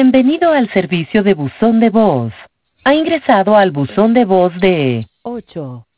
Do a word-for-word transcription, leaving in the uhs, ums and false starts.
Bienvenido al servicio de buzón de voz. Ha ingresado al buzón de voz de ocho,